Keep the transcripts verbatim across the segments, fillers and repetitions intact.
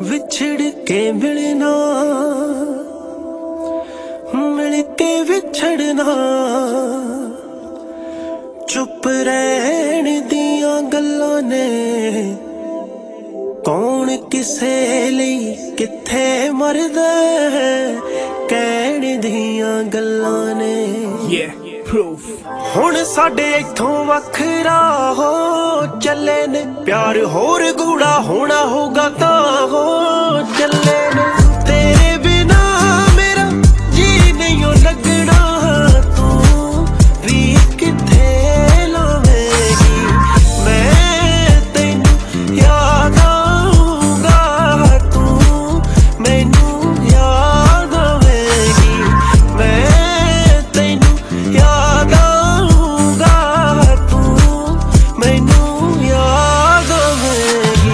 विछड़ के मिलना, मिल के विछड़ना, चुप रहन दियां गल्लां ने कौन किसे लई किथे मरदा है, कहण दियां गल्लां ने yeah proof हुण साडे इथों वखरा हो चले ने प्यार होर गूढ़ा होना होगा तां हो चले ने तेरे बिना मेरा जी नहीं लगना तू री किथे लावेगी मैं तैनू याद आऊंगा तू मैनू याद आवेगी मैं तैनू याद आऊंगा तू मैनू याद आवेगी।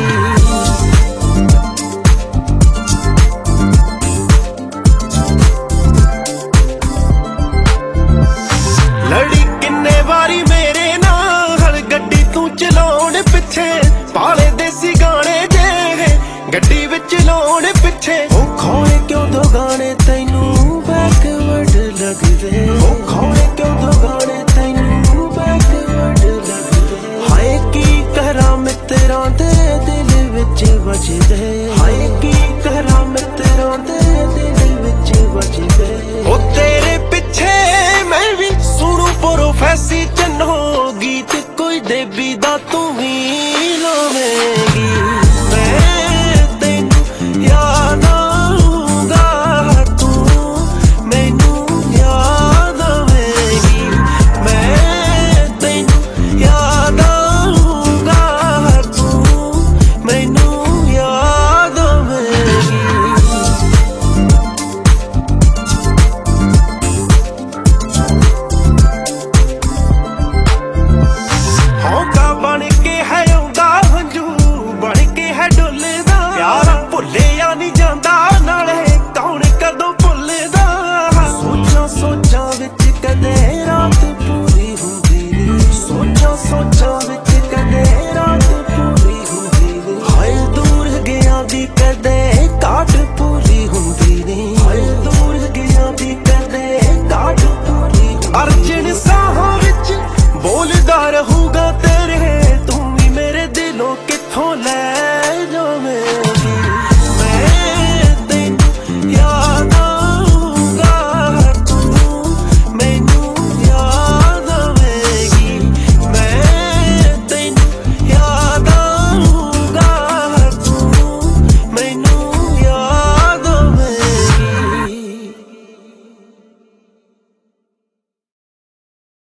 लड़ी किन्ने वारी मेरे नाल गड्डी तू चलाउण पिछे पाले देसी गाने जे गड्डी विच लाउण पिछे ओ खोए क्यों दो गाने तैनू बैकवर्ड लगदे ओ खोए क्यों दो गाने तैनू बैकवर्ड लगदे हाय की करा मित्तरां दे दिल विच वजदे हाय की करा मित्तरां दे दिल विच वजदे ओ तेरे पिछे मैं भी सुनू प्रोफेसी चन्नो गीत कोई देवी दा तू भी लावेगी मैं तैनू याद आऊंगा तू मैनू याद आवेगी मैं तैनू याद आऊंगा तू मैनू याद आवेगी। होगा बन के है आउंदा हंजू बन के है डुलदा प्यार भुलिया नहीं जांदा